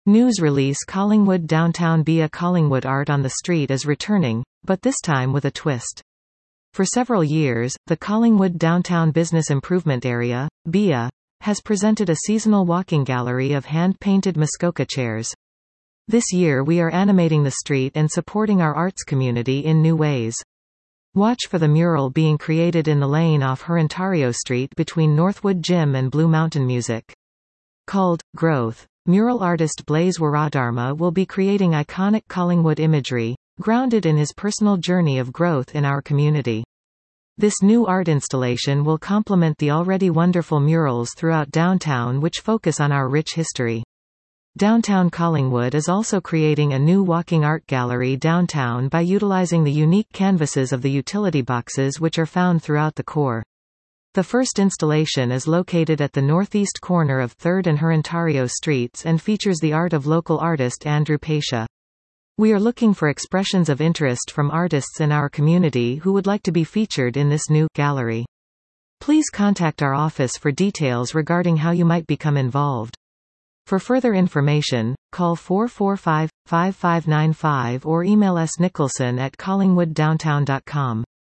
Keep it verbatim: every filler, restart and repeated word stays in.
News release: Collingwood Downtown B I A Collingwood Art on the Street is returning, but this time with a twist. For several years, the Collingwood Downtown Business Improvement Area, B I A, has presented a seasonal walking gallery of hand-painted Muskoka chairs. This year we are animating the street and supporting our arts community in new ways. Watch for the mural being created in the lane off Hurontario Street between Northwood Gym and Blue Mountain Music. Called Growth, mural artist Blaise Wiradharma will be creating iconic Collingwood imagery, grounded in his personal journey of growth in our community. This new art installation will complement the already wonderful murals throughout downtown which focus on our rich history. Downtown Collingwood is also creating a new walking art gallery downtown by utilizing the unique canvases of the utility boxes which are found throughout the core. The first installation is located at the northeast corner of third and Hurontario Streets and features the art of local artist Andrew Pasha. We are looking for expressions of interest from artists in our community who would like to be featured in this new gallery. Please contact our office for details regarding how you might become involved. For further information, call four four five, five five nine five or email s nicholson at collingwood downtown dot com.